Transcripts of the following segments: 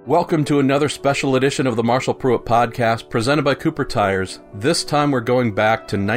Welcome to another special edition of the Marshall Pruitt Podcast, presented by Cooper Tires. This time we're going back to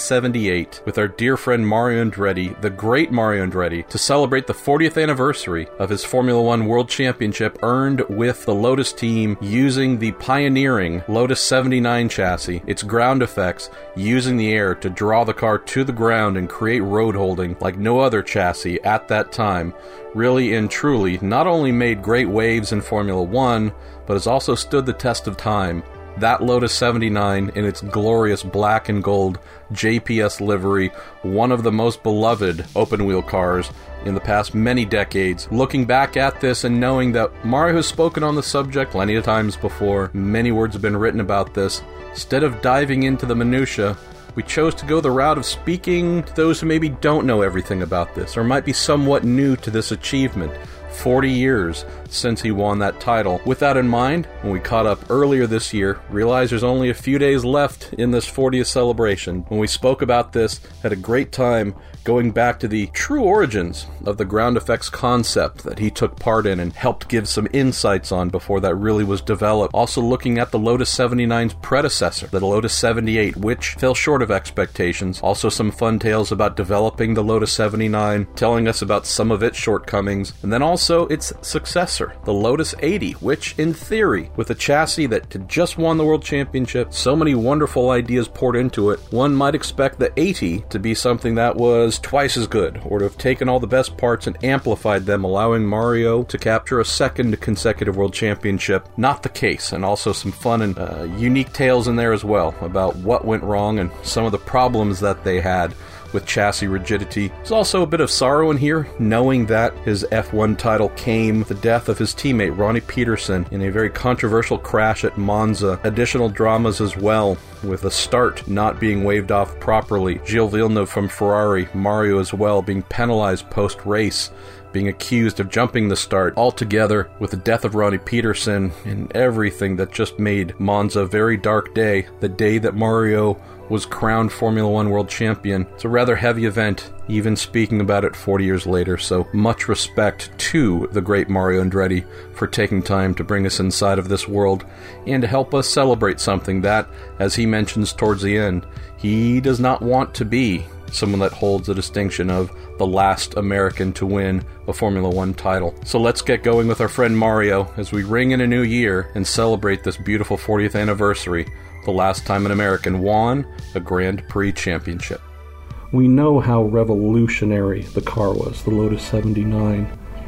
1978 with our dear friend Mario Andretti, the great Mario Andretti, to celebrate the 40th anniversary of his Formula One World Championship earned with the Lotus team using the pioneering Lotus 79 chassis, its ground effects, using the air to draw the car to the ground and create road holding like no other chassis at that time. Really and truly not only made great waves in Formula One, but has also stood the test of time. That Lotus 79 in its glorious black and gold JPS livery, one of the most beloved open-wheel cars in the past many decades. Looking back at this and knowing that Mario has spoken on the subject plenty of times before, many words have been written about this, instead of diving into the minutiae, we chose to go the route of speaking to those who maybe don't know everything about this, or might be somewhat new to this achievement. 40 years since he won that title. With that in mind, when we caught up earlier this year, realized there's only a few days left in this 40th celebration. When we spoke about this, had a great time going back to the true origins of the ground effects concept that he took part in and helped give some insights on before that really was developed. Also looking at the Lotus 79's predecessor, the Lotus 78, which fell short of expectations. Also some fun tales about developing the Lotus 79, telling us about some of its shortcomings, and then also its successor, the Lotus 80, which in theory, with a chassis that had just won the World Championship, so many wonderful ideas poured into it, one might expect the 80 to be something that was twice as good, or to have taken all the best parts and amplified them, allowing Mario to capture a second consecutive World Championship. Not the case, and also some fun and unique tales in there as well about what went wrong and some of the problems that they had with chassis rigidity. There's also a bit of sorrow in here, knowing that his F1 title came with the death of his teammate Ronnie Peterson in a very controversial crash at Monza. Additional dramas as well, with the start not being waved off properly. Gilles Villeneuve from Ferrari, Mario as well, being penalized post-race, being accused of jumping the start, all together with the death of Ronnie Peterson and everything that just made Monza a very dark day, the day that Mario was crowned Formula One World Champion. It's a rather heavy event, even speaking about it 40 years later, so much respect to the great Mario Andretti for taking time to bring us inside of this world and to help us celebrate something that, as he mentions towards the end, he does not want to be someone that holds the distinction of the last American to win a Formula One title. So let's get going with our friend Mario as we ring in a new year and celebrate this beautiful 40th anniversary, the last time an American won a Grand Prix championship. We know how revolutionary the car was, the Lotus 79.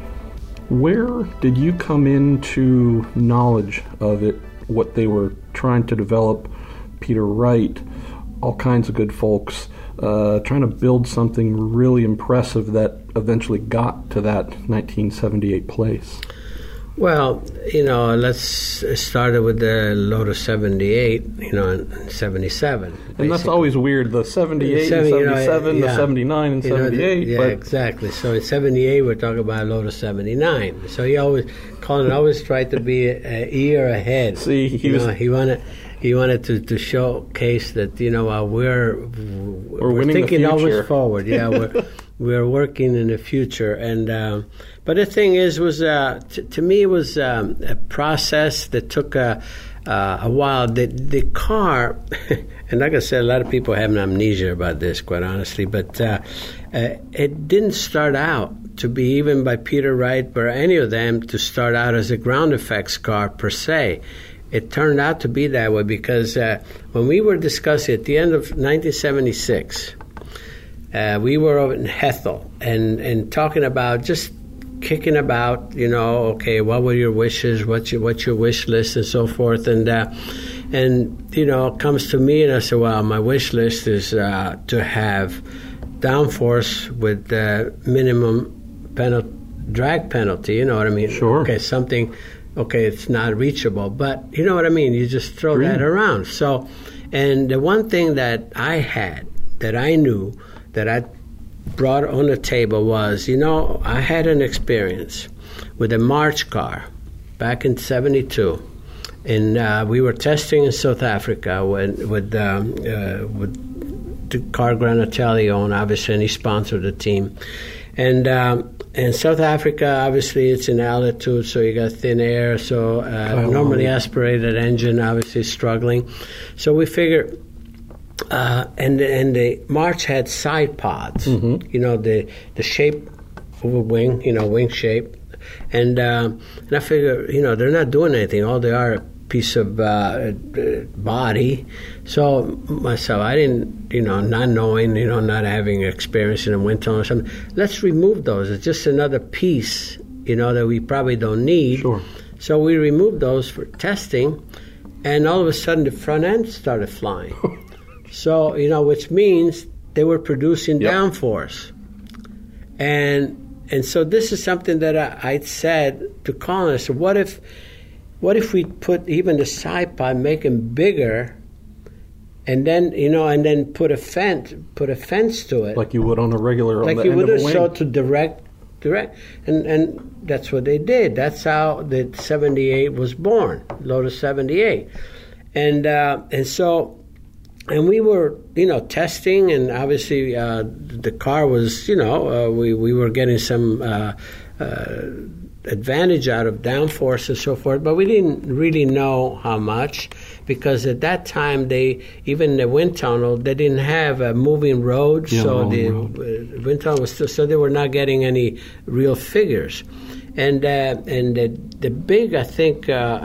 Where did you come into knowledge of it, what they were trying to develop? Peter Wright, all kinds of good folks, trying to build something really impressive that eventually got to that 1978 place. Well, let's start with the Lotus 78, in 77. Basically. And that's always weird, the 78 and 77, the 79 and 78. Yeah, exactly. So in 78, we're talking about Lotus 79. So Colin always tried to be a year ahead. See, he wanted to showcase that, we're thinking always forward. Yeah, we're working in the future. And but the thing is, to me, it was a process that took a while. The car, and like I said, a lot of people have an amnesia about this, quite honestly, but it didn't start out to be, even by Peter Wright or any of them, to start out as a ground effects car per se. It turned out to be that way because when we were discussing at the end of 1976, we were over in Hethel and talking about just kicking about, okay, what were your wishes, what's your wish list and so forth, and it comes to me and I said, well, my wish list is to have downforce with minimum drag penalty, you know what I mean? Sure. Okay, something. Okay, it's not reachable, but you know what I mean? You just throw that around. So, and the one thing that I had, that I knew, that I brought on the table was, I had an experience with a March car back in 72. And we were testing in South Africa with the car Granatelli owned, obviously, and he sponsored the team. And in South Africa, obviously, it's in altitude, so you got thin air. So normally aspirated engine, obviously struggling. So we figure, and the March had side pods. You know, the shape of a wing, you know, wing shape. And I figure, you know, they're not doing anything. All they are a piece of body. So myself, I didn't, you know, not knowing, you know, not having experience in a wind tunnel or something, let's remove those. It's just another piece, you know, that we probably don't need. Sure. So we removed those for testing, and all of a sudden the front end started flying. So, you know, which means they were producing downforce. And so this is something that I said to Colin. I said, what if we put even the side pod, make them bigger, and then, you know, and then put a fence to it, like you would on a regular, like on the you end would of have, a wing. so to direct, and that's what they did. That's how the 78 was born, Lotus 78, and so. And we were, you know, testing, and obviously the car was, you know, we were getting some advantage out of downforce and so forth, but we didn't really know how much, because at that time even the wind tunnel, they didn't have a moving road, so the wind tunnel was still, so they were not getting any real figures, and the big, I think.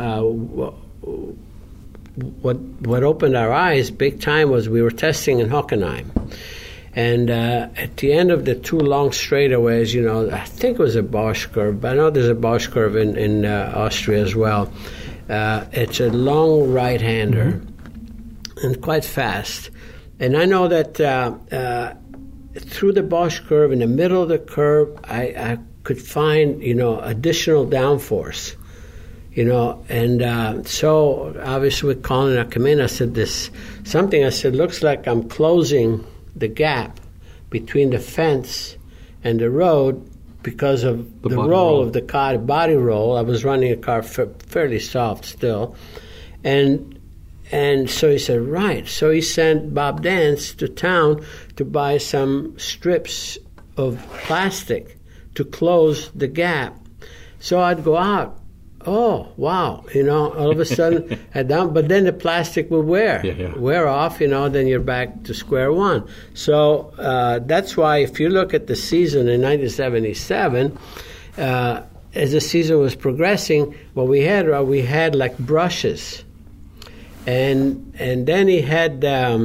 What opened our eyes big time was we were testing in Hockenheim. And at the end of the two long straightaways, you know, I think it was a Bosch curve, but I know there's a Bosch curve in Austria as well. It's a long right-hander and quite fast. And I know that through the Bosch curve, in the middle of the curve, I could find, you know, additional downforce. You know, and so obviously with Colin, I come in, I said, looks like I'm closing the gap between the fence and the road because of the roll of the car, body roll. I was running a car fairly soft still. And so he said, right. So he sent Bob Dance to town to buy some strips of plastic to close the gap. So I'd go out. Oh, wow, you know, all of a sudden, but then the plastic will wear off, you know, then you're back to square one. So that's why if you look at the season in 1977, as the season was progressing, what we had like brushes. And then he had,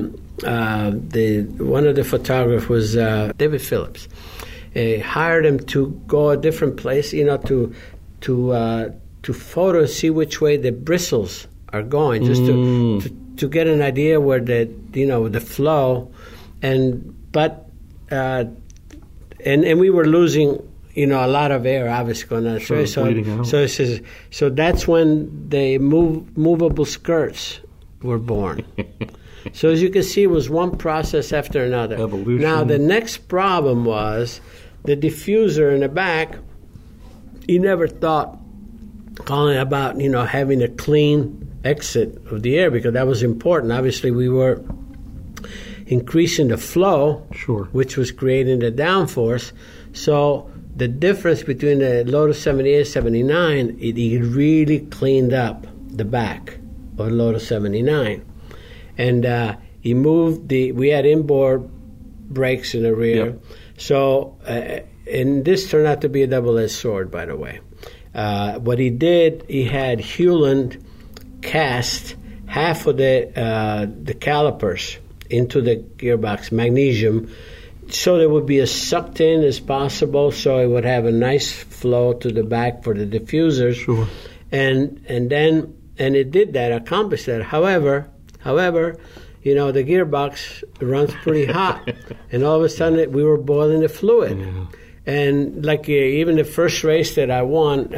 one of the photographers was David Phillips. He hired him to go a different place, you know, to photo, see which way the bristles are going, just to get an idea where the flow, and we were losing, you know, a lot of air obviously going on. So that's when the movable skirts were born. So as you can see, it was one process after another. Evolution. Now the next problem was the diffuser in the back. He never thought, Colin, about, you know, having a clean exit of the air, because that was important. Obviously, we were increasing the flow, which was creating the downforce. So the difference between the Lotus 78 and 79, it really cleaned up the back of Lotus 79. And he moved we had inboard brakes in the rear. Yep. So, and this turned out to be a double-edged sword, by the way. What he did, he had Hewland cast half of the calipers into the gearbox, magnesium, so they would be as sucked in as possible, so it would have a nice flow to the back for the diffusers. Sure. And it did that, accomplished that. However, you know, the gearbox runs pretty hot, and all of a sudden we were boiling the fluid. Yeah. And like even the first race that I won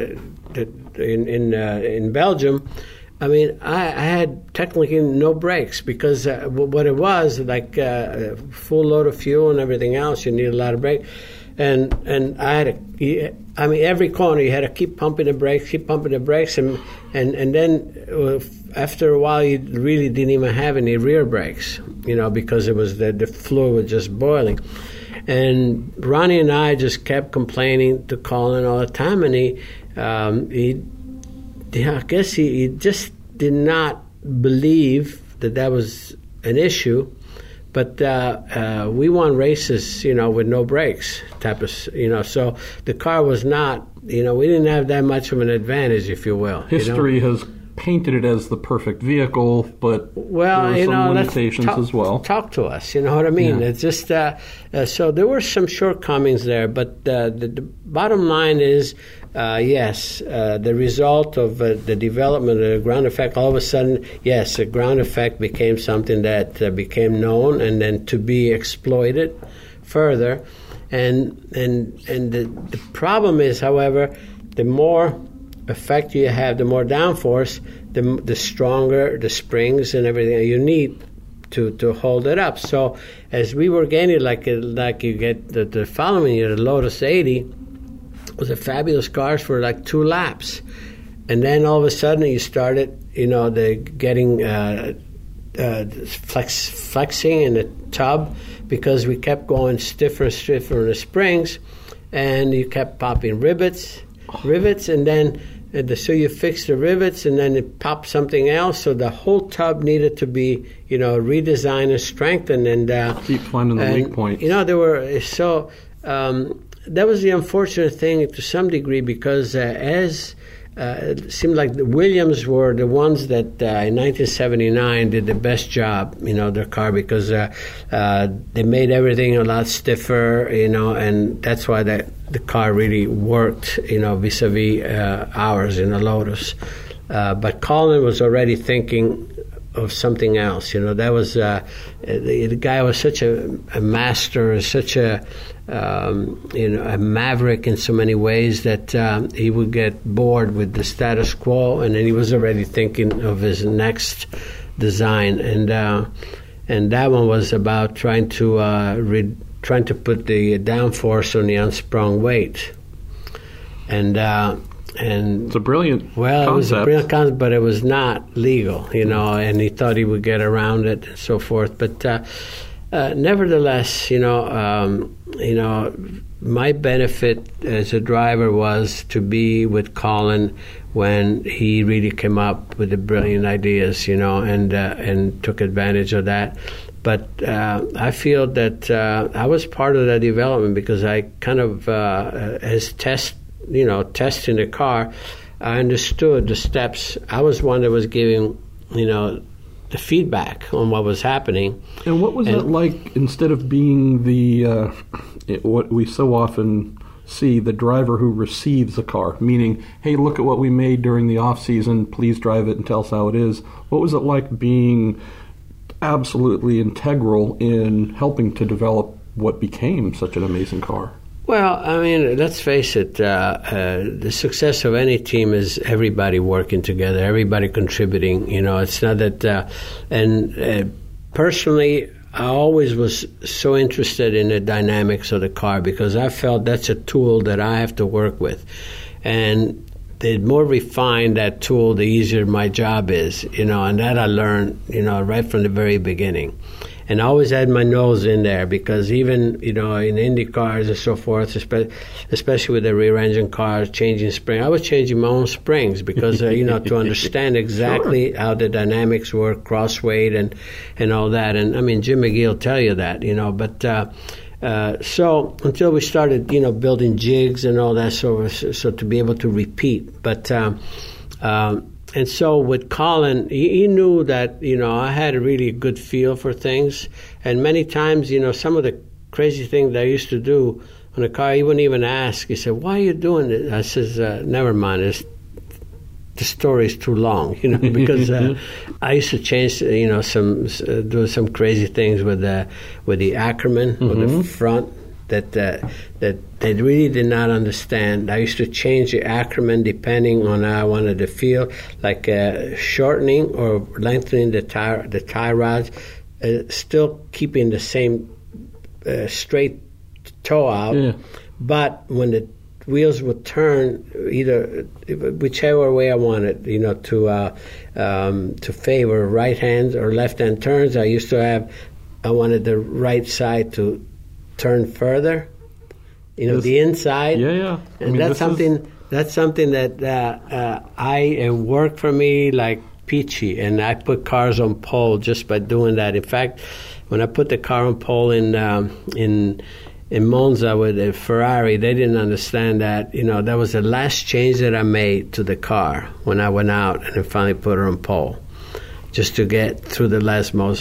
in Belgium, I mean, I had technically no brakes, because what it was, like a full load of fuel and everything else, you need a lot of brake. And I had every corner you had to keep pumping the brakes, and then after a while you really didn't even have any rear brakes, you know, because it was the fluid was just boiling. And Ronnie and I just kept complaining to Colin all the time, and I guess he just did not believe that was an issue. But we won races, with no brakes type of, so the car was not, we didn't have that much of an advantage, if you will. History has painted it as the perfect vehicle, but there were some limitations as well. Talk to us, you know what I mean? Yeah. It's just, so there were some shortcomings there, but the bottom line is, yes, the result of the development of the ground effect, all of a sudden, yes, the ground effect became something that became known and then to be exploited further. And the problem is, however, the more effect you have, the more downforce, the stronger the springs and everything you need to hold it up. So as we were gaining, like you get the following year, the Lotus 80 was a fabulous car for like 2 laps, and then all of a sudden you started, getting flexing in the tub because we kept going stiffer and stiffer in the springs, and you kept popping rivets, and then so you fix the rivets, and then it popped something else. So the whole tub needed to be, redesigned and strengthened, and keep finding the weak points. There were so. That was the unfortunate thing to some degree, because it seemed like the Williams were the ones that in 1979 did the best job, their car, because they made everything a lot stiffer, and that's why the car really worked, vis-a-vis ours in the Lotus. But Colin was already thinking of something else. That was the guy was such a master, such a maverick in so many ways that he would get bored with the status quo, and then he was already thinking of his next design, and that one was about trying to put the downforce on the unsprung weight, and it's a brilliant concept. It was a brilliant concept, but it was not legal, and he thought he would get around it and so forth. But nevertheless, my benefit as a driver was to be with Colin when he really came up with the brilliant ideas, and took advantage of that. But I feel that I was part of that development, because I kind of, as testing the car, I understood the steps. I was one that was giving, the feedback on what was happening. And what was it like, instead of being the what we so often see, the driver who receives a car, meaning, hey, look at what we made during the off season, please drive it and tell us how it is. What was it like being absolutely integral in helping to develop what became such an amazing car? Well, I mean, let's face it, the success of any team is everybody working together, everybody contributing. It's not that, personally, I always was so interested in the dynamics of the car, because I felt that's a tool that I have to work with. And the more refined that tool, the easier my job is, and that I learned, right from the very beginning. And I always had my nose in there, because even, in Indy cars and so forth, especially with the rear engine cars, changing spring, I was changing my own springs, because, to understand exactly how the dynamics work, cross weight and all that. And I mean, Jim McGee will tell you that, but so until we started, building jigs and all that, so to be able to repeat. But and so with Colin, he knew that, I had a really good feel for things. And many times, some of the crazy things that I used to do on the car, he wouldn't even ask. He said, why are you doing it? I says, never mind, the story's too long, because I used to change, do some crazy things with the Ackerman, with the front, that they really did not understand. I used to change the Ackerman depending on how I wanted to feel, like shortening or lengthening the tie rods, still keeping the same straight toe out. Yeah. But when the wheels would turn, whichever way I wanted, to favor right hand or left hand turns, I wanted the right side to turn further. The inside. Yeah. And that's something that I work for me like peachy, and I put cars on pole just by doing that. In fact, when I put the car on pole in Monza with a Ferrari, they didn't understand that. That was the last change that I made to the car when I went out and I finally put her on pole, just to get through the Lesmos.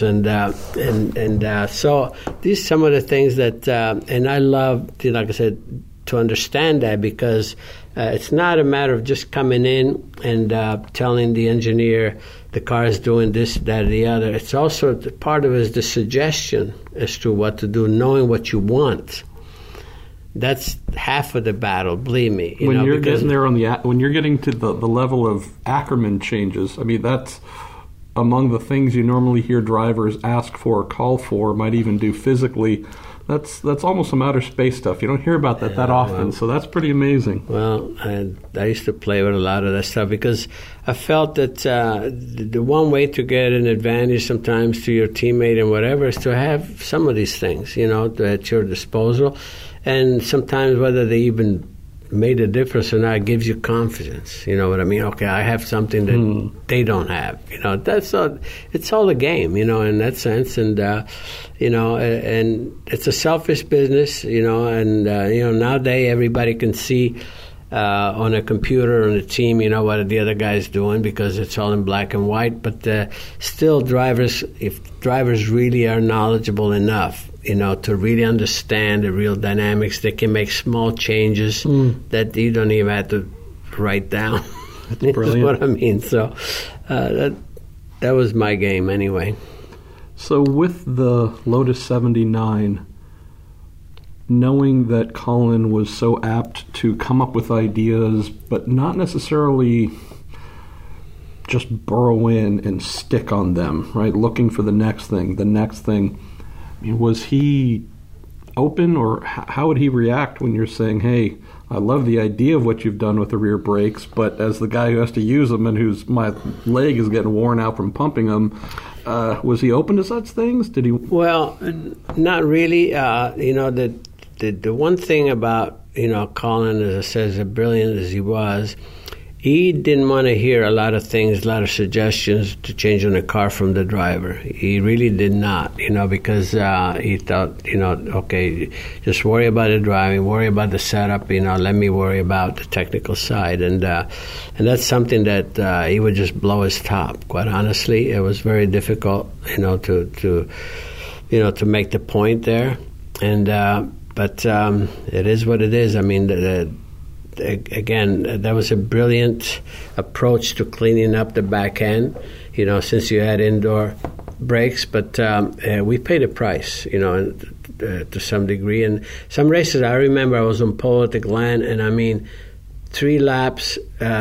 And so these are some of the things that, and I love, like I said, to understand that, because it's not a matter of just coming in and telling the engineer the car is doing this, that, or the other. It's also part of it is the suggestion as to what to do, knowing what you want. That's half of the battle, believe me. When you're getting there when you're getting to the level of Ackerman changes, I mean, that's among the things you normally hear drivers ask for or call for, might even do physically. That's almost some outer space stuff. You don't hear about that often, so that's pretty amazing. Well, I used to play with a lot of that stuff because I felt that the one way to get an advantage sometimes to your teammate and whatever is to have some of these things, at your disposal. And sometimes whether they even made a difference or not gives you confidence. You know what I mean? Okay, I have something that they don't have. That's all. It's all a game. In that sense, and and it's a selfish business. And nowadays everybody can see on a computer on a team, what the other guy's doing because it's all in black and white. But still, if drivers really are knowledgeable enough, to really understand the real dynamics, they can make small changes that you don't even have to write down. That's brilliant. That's what I mean. So that was my game anyway. So with the Lotus 79, knowing that Colin was so apt to come up with ideas, but not necessarily just burrow in and stick on them, right? Looking for the next thing. I mean, was he open, or how would he react when you're saying, hey, I love the idea of what you've done with the rear brakes, but as the guy who has to use them and my leg is getting worn out from pumping them, was he open to such things? Did he? Well, not really. The one thing about, Colin, as I said, as brilliant as he was, he didn't want to hear a lot of things, a lot of suggestions to change on the car from the driver. He really did not, because he thought, okay, just worry about the driving, worry about the setup, let me worry about the technical side. And that's something that he would just blow his top, quite honestly. It was very difficult, to make the point there. But it is what it is. I mean, again, that was a brilliant approach to cleaning up the back end, since you had indoor brakes. But we paid a price, to some degree. And some races, I remember I was on pole at the Glen, and I mean, 3 laps,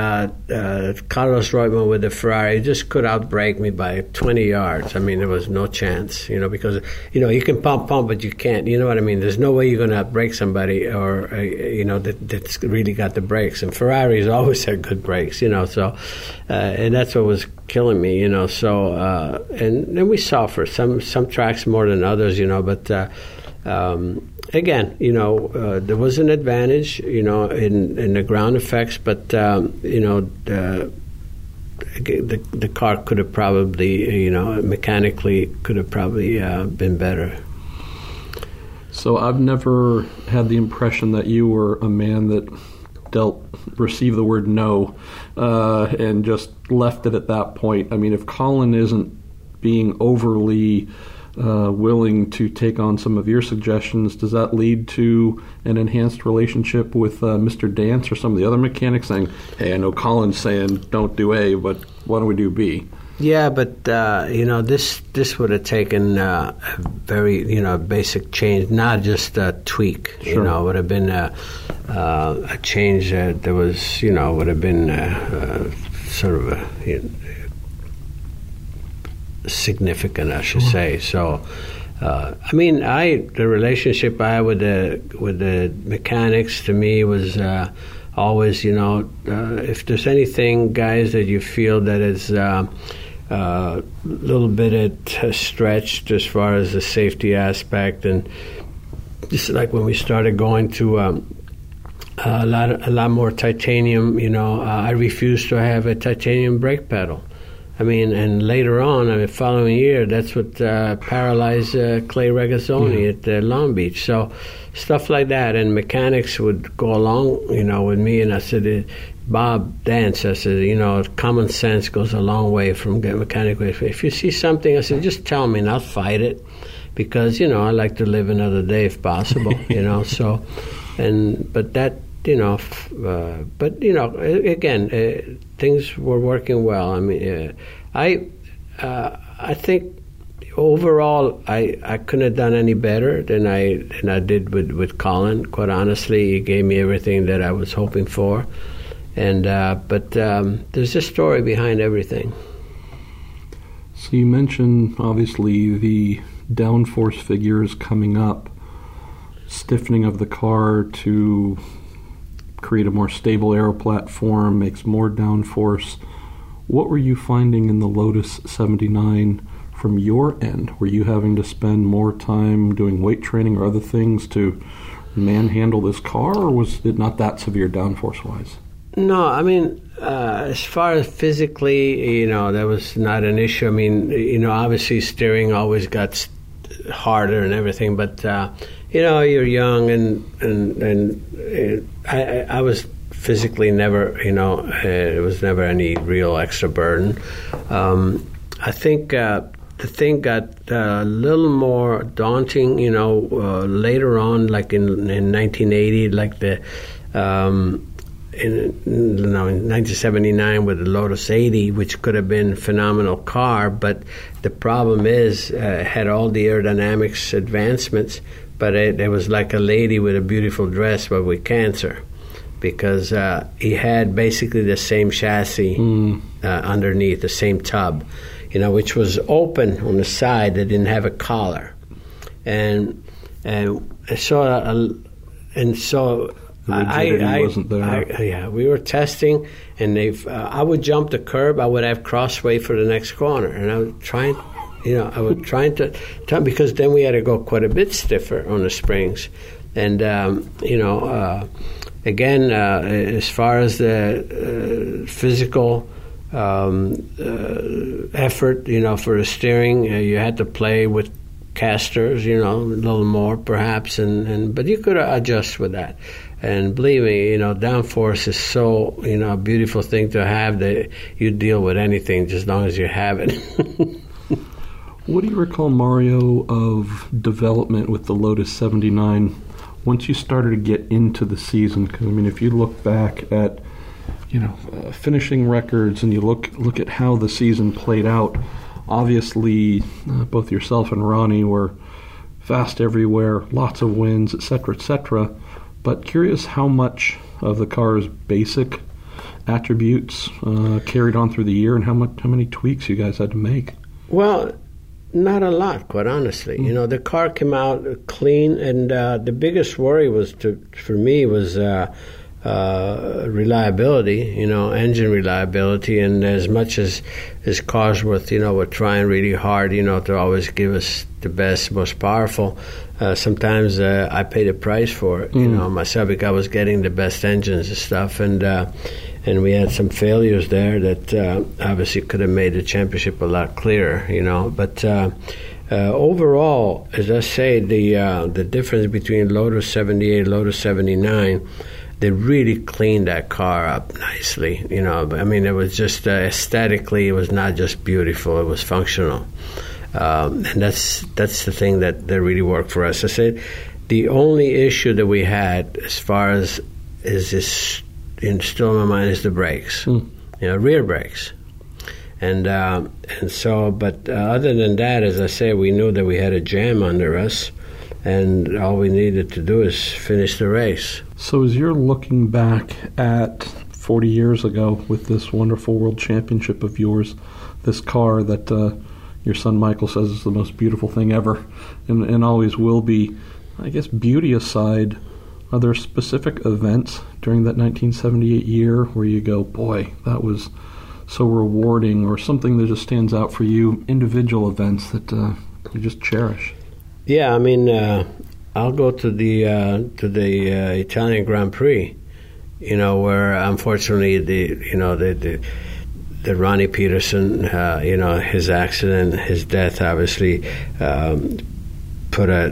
Carlos Reutemann with the Ferrari just could outbrake me by 20 yards. I mean, there was no chance, because, you can pump, but you can't. You know what I mean? There's no way you're going to outbrake somebody or, that's really got the brakes. And Ferraris always had good brakes, so, and that's what was killing me, So, and then we suffered. Some tracks more than others, but... again, there was an advantage, in the ground effects, but the car could have probably, mechanically could have probably been better. So I've never had the impression that you were a man that received the word no, and just left it at that point. I mean, if Colin isn't being overly willing to take on some of your suggestions, does that lead to an enhanced relationship with Mr. Dance or some of the other mechanics saying, hey, I know Colin's saying don't do A, but why don't we do B? Yeah, but, this would have taken a very, basic change, not just a tweak. Sure. It would have been a change that was, would have been sort of a... significant, I should say. So, the relationship I had with the mechanics, to me, was always, if there's anything, guys, that you feel that is a little bit stretched as far as the safety aspect, and just like when we started going to a lot more titanium, I refused to have a titanium brake pedal. I mean, and later on, following year, that's what paralyzed Clay Regazzoni at Long Beach. So stuff like that, and mechanics would go along, with me, and I said, Bob Dance, I said, common sense goes a long way from getting mechanic. If you see something, I said, just tell me and I'll fight it, because, I like to live another day if possible, so, but that, again, things were working well. I mean, I think overall I couldn't have done any better than I did with Colin. Quite honestly, he gave me everything that I was hoping for, and but there's a story behind everything. So you mentioned obviously the downforce figures coming up, stiffening of the car to create a more stable aero platform, makes more downforce. What were you finding in the Lotus 79 from your end? Were you having to spend more time doing weight training or other things to manhandle this car, or was it not that severe downforce-wise? No, I mean, as far as physically, that was not an issue. I mean, obviously steering always got harder and everything, but you're young, and I was physically never, it was never any real extra burden. I think the thing got a little more daunting, later on, like in 1980, like in 1979 with the Lotus 80, which could have been a phenomenal car, but the problem is it had all the aerodynamics advancements, but it was like a lady with a beautiful dress but with cancer, because he had basically the same chassis underneath, the same tub, which was open on the side that didn't have a collar, and so wasn't there. We were testing, and I would jump the curb. I would have crossway for the next corner, and I would try to, because then we had to go quite a bit stiffer on the springs, and again, as far as the physical effort, for the steering, you had to play with casters, a little more perhaps, but you could adjust with that. And believe me, downforce is so, a beautiful thing to have, that you deal with anything just as long as you have it. What do you recall, Mario, of development with the Lotus 79 once you started to get into the season? Because, if you look back at, finishing records, and you look at how the season played out, obviously both yourself and Ronnie were fast everywhere, lots of wins, etc., etc., but curious how much of the car's basic attributes carried on through the year, and how many tweaks you guys had to make. Well, not a lot, quite honestly. The car came out clean, and the biggest worry for me was reliability, engine reliability. And as much as Cosworth, were trying really hard, to always give us the best, most powerful, sometimes I paid a price for it, myself, because I was getting the best engines and stuff. And we had some failures there that obviously could have made the championship a lot clearer, But overall, as I say, the difference between Lotus 78 and Lotus 79, they really cleaned that car up nicely, it was just aesthetically, it was not just beautiful, it was functional. And that's the thing that really worked for us. I said the only issue that we had, as far as is this, still in my mind, is the brakes, rear brakes. And so, but other than that, as I say, we knew that we had a jam under us, and all we needed to do is finish the race. So as you're looking back at 40 years ago with this wonderful world championship of yours, this car that your son Michael says is the most beautiful thing ever, and always will be, I guess, beauty aside, are there specific events during that 1978 year where you go, boy, that was so rewarding, or something that just stands out for you, individual events that you just cherish? Yeah, I'll go to the Italian Grand Prix, where unfortunately the Ronnie Peterson, his accident, his death, obviously put a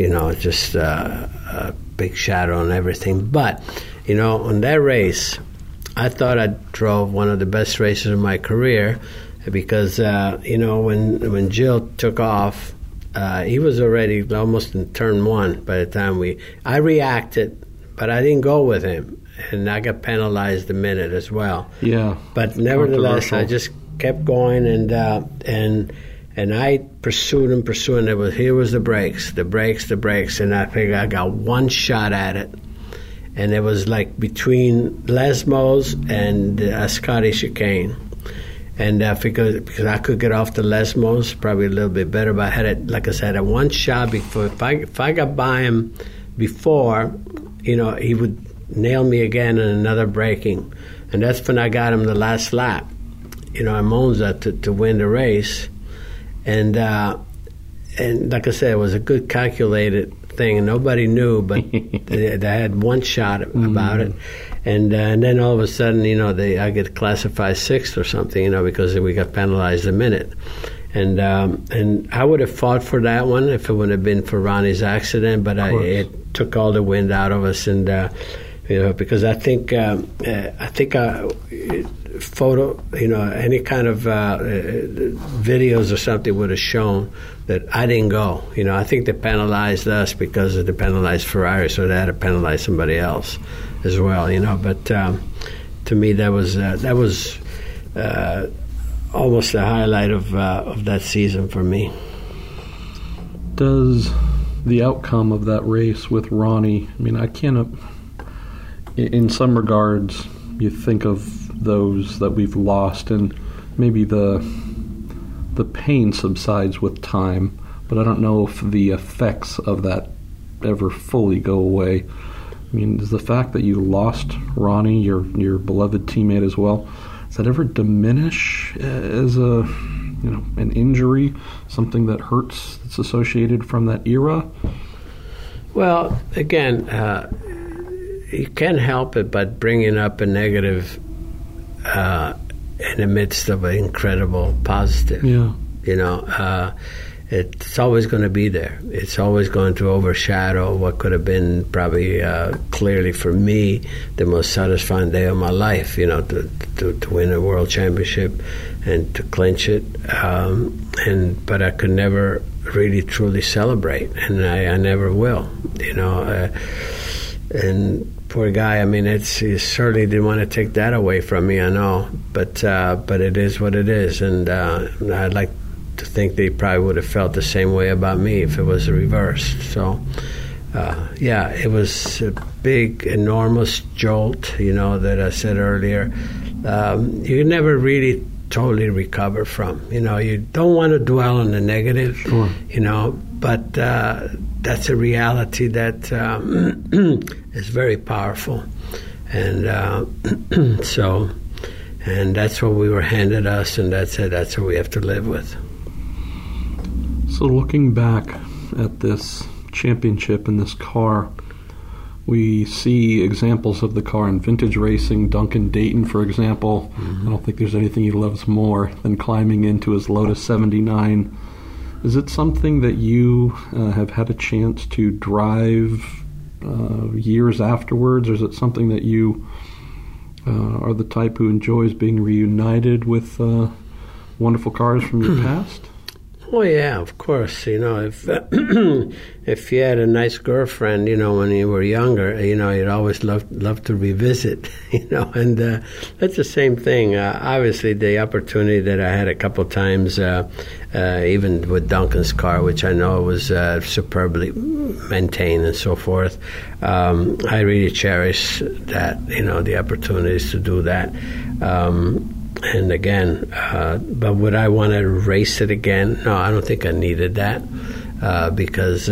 big shadow on everything. But on that race, I thought I drove one of the best races of my career, because when Gilles took off, he was already almost in turn one by the time I reacted, but I didn't go with him, and I got penalized a minute as well. Yeah. But nevertheless, I just kept going, and I pursued him. Here was the brakes, and I figured I got one shot at it, and it was like between Lesmos and Ascari chicane. And because I could get off the Lesmos probably a little bit better, but I had it, like I said, at one shot before. If I got by him before, he would nail me again in another braking, and that's when I got him the last lap, at Monza to win the race, and like I said, it was a good calculated thing, and nobody knew, but I had one shot about it. And then all of a sudden, I get classified sixth or something, because we got penalized a minute. And I would have fought for that one if it would have been for Ronnie's accident, but it took all the wind out of us. And because I think photo, any kind of videos or something would have shown that I didn't go. I think they penalized us because they penalized Ferrari, so they had to penalize somebody else as well. But to me, that was almost the highlight of that season for me. Does the outcome of that race with Ronnie? I can't. In some regards, you think of those that we've lost, and maybe the pain subsides with time, but I don't know if the effects of that ever fully go away. Does the fact that you lost Ronnie, your beloved teammate as well, does that ever diminish as an injury, something that hurts that's associated from that era? Well, again, you can't help it but bringing up a negative in the midst of an incredible positive. Yeah. It's always going to be there. It's always going to overshadow what could have been probably clearly for me the most satisfying day of my life, to win a world championship and to clinch it. But I could never really truly celebrate, and I never will, and poor guy, he certainly didn't want to take that away from me, I know, but it is what it is, and I'd like to think they probably would have felt the same way about me if it was reversed. So, it was a big, enormous jolt, that I said earlier. You never really totally recover from. You don't want to dwell on the negative, sure. But that's a reality that is very powerful. And and that's what we were handed us, and that's it. That's what we have to live with. So looking back at this championship in this car, we see examples of the car in vintage racing. Duncan Dayton, for example. Mm-hmm. I don't think there's anything he loves more than climbing into his Lotus 79. Is it something that you have had a chance to drive years afterwards, or is it something that you are the type who enjoys being reunited with wonderful cars from your past? Well, yeah, of course. If if you had a nice girlfriend, when you were younger, you'd always love to revisit, and that's the same thing. Obviously, the opportunity that I had a couple times, even with Duncan's car, which I know was superbly maintained and so forth, I really cherish that, the opportunities to do that. And again, but would I want to race it again? No, I don't think I needed that because,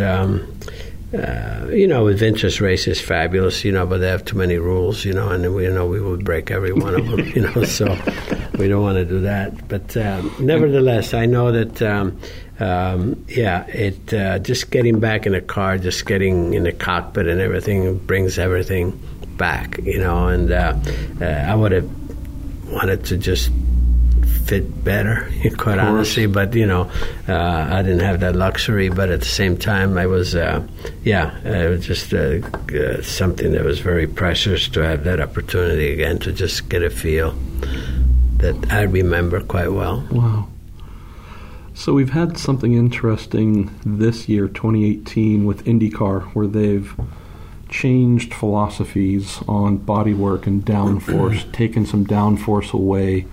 with vintage race is fabulous, but they have too many rules, and we would break every one of them, so we don't want to do that. But nevertheless, I know that just getting back in the car, just getting in the cockpit and everything brings everything back, and I would have wanted to just fit better, quite honestly, but I didn't have that luxury. But at the same time, I was it was just something that was very precious to have that opportunity again to just get a feel that I remember quite well. Wow. So we've had something interesting this year, 2018, with IndyCar, where they've changed philosophies on bodywork and downforce, taken some downforce away.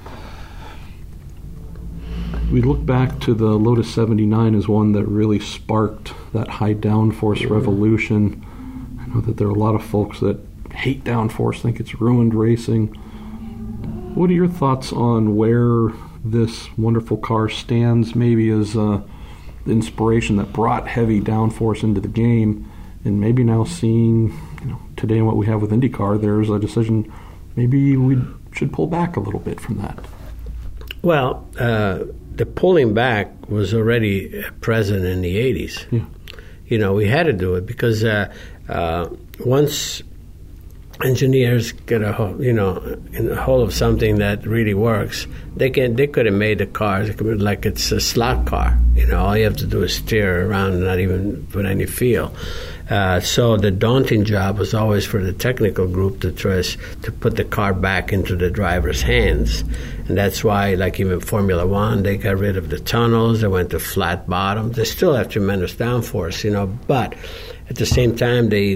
We look back to the Lotus 79 as one that really sparked that high downforce revolution. I know that there are a lot of folks that hate downforce, think it's ruined racing. What are your thoughts on where this wonderful car stands, maybe as the inspiration that brought heavy downforce into the game, and maybe now seeing, today what we have with IndyCar, there's a decision maybe we should pull back a little bit from that? Well, the pulling back was already present in the 80s. Yeah. We had to do it because once engineers get a hold, in a hold of something that really works, they could have made the cars like it's a slot car. All you have to do is steer around and not even put any feel. So the daunting job was always for the technical group to try to put the car back into the driver's hands. And that's why, like even Formula One, they got rid of the tunnels, they went to flat bottoms. They still have tremendous downforce, but at the same time, they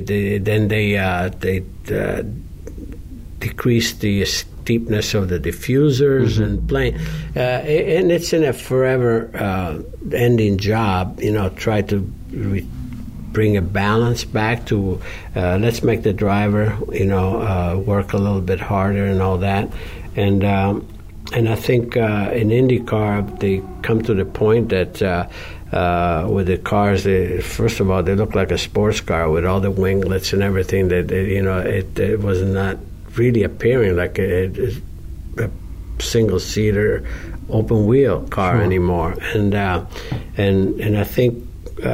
decreased the steepness of the diffusers and plane. And it's in a forever ending job, try to bring a balance back to let's make the driver, work a little bit harder and all that. And I think in IndyCar, they come to the point that with the cars, first of all, they look like a sports car with all the winglets and everything. That it was not really appearing like a single-seater open-wheel car anymore. And I think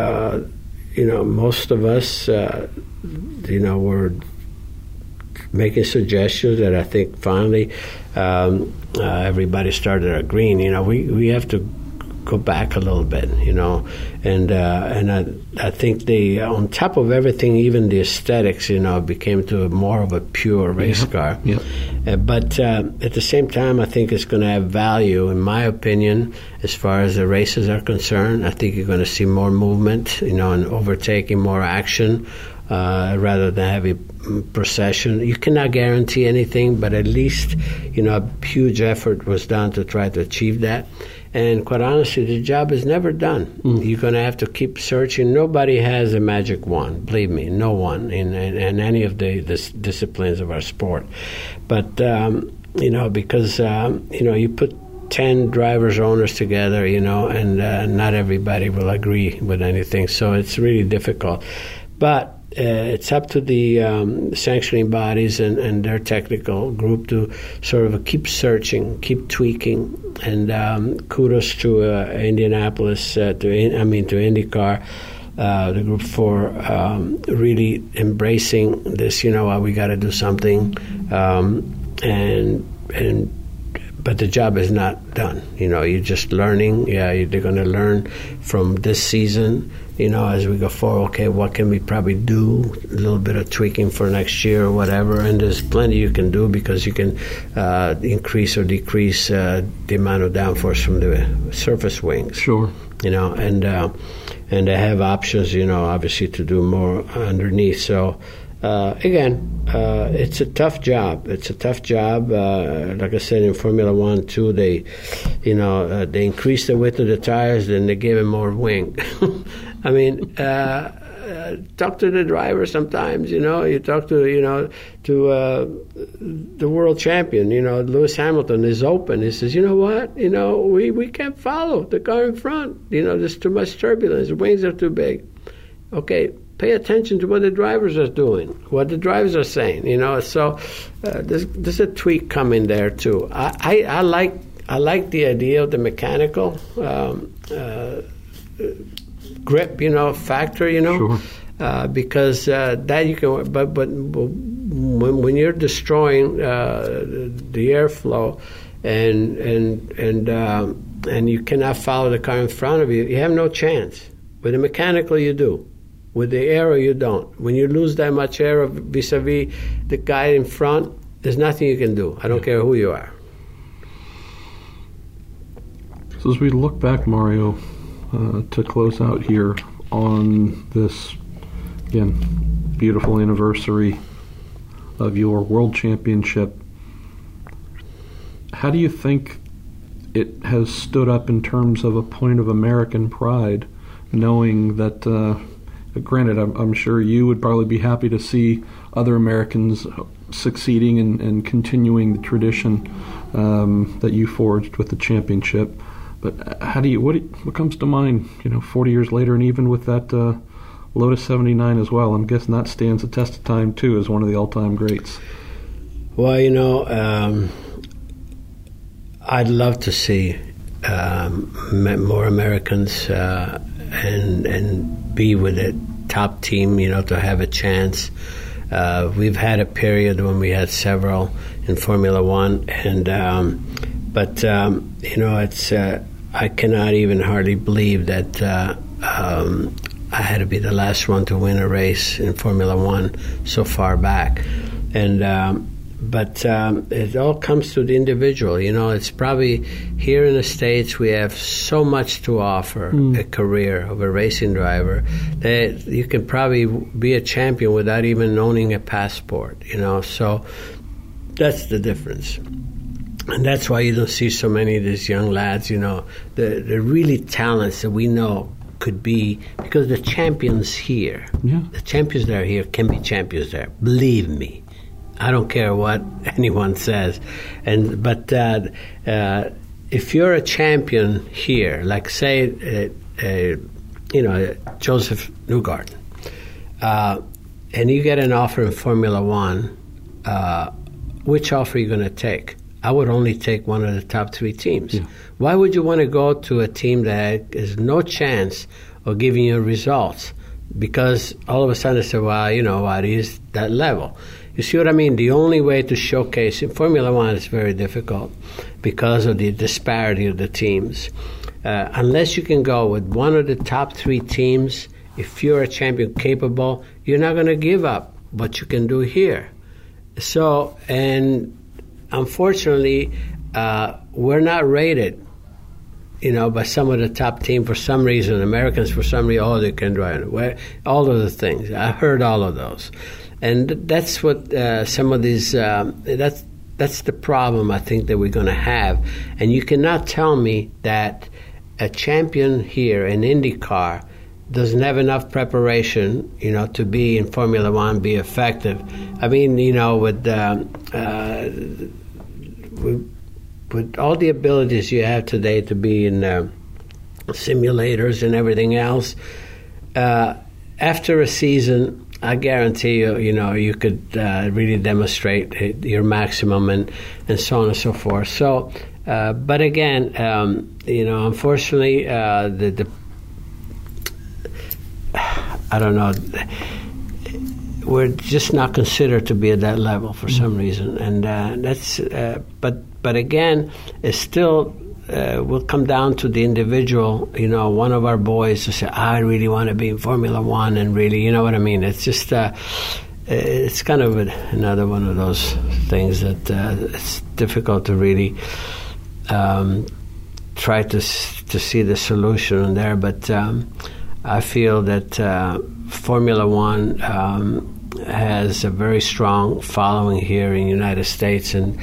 most of us were making suggestions that I think finally everybody started agreeing. We have to go back a little bit, and I think they, on top of everything, even the aesthetics, became to more of a pure race car. But at the same time, I think it's going to have value, in my opinion, as far as the races are concerned. I think you're going to see more movement, and overtaking, more action, rather than heavy procession. You cannot guarantee anything, but at least, a huge effort was done to try to achieve that. And quite honestly, the job is never done. You're going to have to keep searching. Nobody has a magic wand, believe me, no one in any of the disciplines of our sport. But, because, you put 10 drivers, owners together, and not everybody will agree with anything. So it's really difficult. But it's up to the sanctioning bodies and their technical group to sort of keep searching, keep tweaking, and kudos to Indianapolis, to IndyCar, the group for really embracing this. We got to do something, but the job is not done. You're just learning. They're going to learn from this season. As we go forward, okay, what can we probably do? A little bit of tweaking for next year or whatever. And there's plenty you can do because you can increase or decrease the amount of downforce from the surface wings. Sure. And they have options, obviously to do more underneath. So, again, it's a tough job. It's a tough job. Like I said, in Formula One, too, they increased the width of the tires, then they gave them more wing. I mean, talk to the driver sometimes, you talk to the world champion, Lewis Hamilton is open. He says, you know what, we can't follow the car in front. There's too much turbulence. The wings are too big. Okay, pay attention to what the drivers are doing, what the drivers are saying, So there's a tweak coming there, too. I like the idea of the mechanical grip, factor, Sure. Because that you can. But when you're destroying the airflow, and you cannot follow the car in front of you, you have no chance. With the mechanical, you do. With the aero, you don't. When you lose that much aero vis-a-vis the guy in front, there's nothing you can do. I don't care who you are. So as we look back, Mario, to close out here on this, again, beautiful anniversary of your World Championship, how do you think it has stood up in terms of a point of American pride, knowing that, granted, I'm sure you would probably be happy to see other Americans succeeding and continuing the tradition that you forged with the championship. But what comes to mind, 40 years later, and even with that Lotus 79 as well? I'm guessing that stands the test of time, too, as one of the all-time greats. Well, I'd love to see more Americans and be with a top team, to have a chance. We've had a period when we had several in Formula One, but it's I cannot even hardly believe that I had to be the last one to win a race in Formula One so far back, but it all comes to the individual. It's probably here in the States we have so much to offer a career of a racing driver that you can probably be a champion without even owning a passport. So that's the difference. And that's why you don't see so many of these young lads, the really talents that we know could be, because the champions here, the champions that are here can be champions there. Believe me. I don't care what anyone says. But if you're a champion here, like say, Joseph Newgarden, and you get an offer in Formula One, which offer are you going to take? I would only take one of the top three teams. Yeah. Why would you want to go to a team that has no chance of giving you results? Because all of a sudden they say, well, what is that level? You see what I mean? The only way to showcase in Formula One is very difficult because of the disparity of the teams. Unless you can go with one of the top three teams, if you're a champion capable, you're not going to give up what you can do here. So, and unfortunately, we're not rated, by some of the top team for some reason. Americans, for some reason, they can drive. All of the things. I heard all of those. And that's what some of these, that's the problem I think that we're going to have. And you cannot tell me that a champion here in IndyCar doesn't have enough preparation, to be in Formula One, be effective. I mean, with all the abilities you have today to be in simulators and everything else, after a season, I guarantee you, you could really demonstrate your maximum and so on and so forth. So, but again, unfortunately, I don't know. We're just not considered to be at that level for some reason, and that's. But again, it's still will come down to the individual. One of our boys to say, "I really want to be in Formula One," and really, you know what I mean. It's just, it's kind of another one of those things that it's difficult to really try to see the solution there. But I feel that Formula One has a very strong following here in the United States, and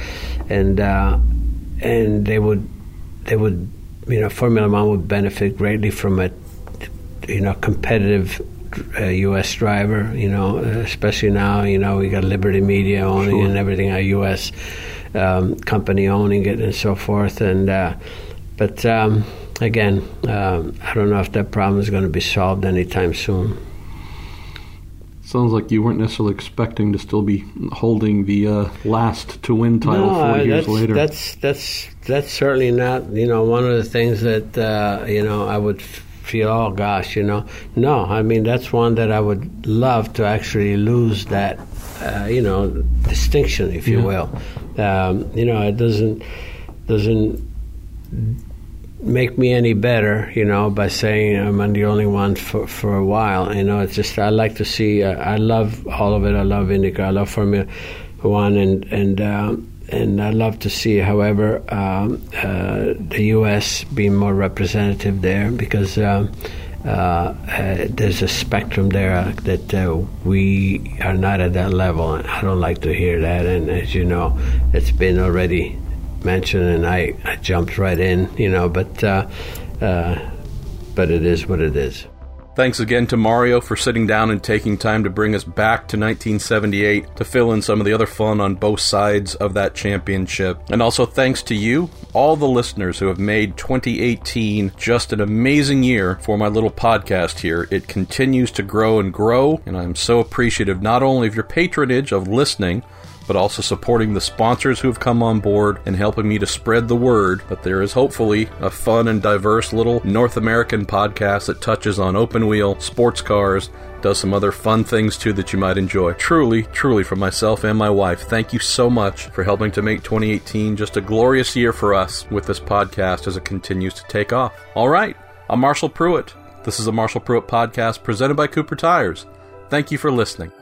they would Formula One would benefit greatly from a competitive U.S. driver. Especially now, we got Liberty Media owning and everything, a U.S. Company owning it and so forth. And but again, I don't know if that problem is going to be solved anytime soon. Sounds like you weren't necessarily expecting to still be holding the last to win title 4 years later. That's certainly not one of the things that I would feel, oh gosh, no. I mean, that's one that I would love to actually lose that, distinction, if you will. It doesn't make me any better, by saying I'm the only one for a while. It's just, I like to see, I love all of it. I love IndyCar, I love Formula One, and I love to see, however, the U.S. being more representative there, because there's a spectrum there that we are not at that level. And I don't like to hear that. And as you know, it's been already mentioned, and I jumped right in, but it is what it is. Thanks again to Mario for sitting down and taking time to bring us back to 1978 to fill in some of the other fun on both sides of that championship. And also thanks to you, all the listeners who have made 2018 just an amazing year for my little podcast here. It continues to grow, and I'm so appreciative not only of your patronage of listening, but also supporting the sponsors who have come on board and helping me to spread the word that there is hopefully a fun and diverse little North American podcast that touches on open wheel, sports cars, does some other fun things too that you might enjoy. Truly, truly, from myself and my wife, thank you so much for helping to make 2018 just a glorious year for us with this podcast as it continues to take off. All right, I'm Marshall Pruett. This is a Marshall Pruett podcast presented by Cooper Tires. Thank you for listening.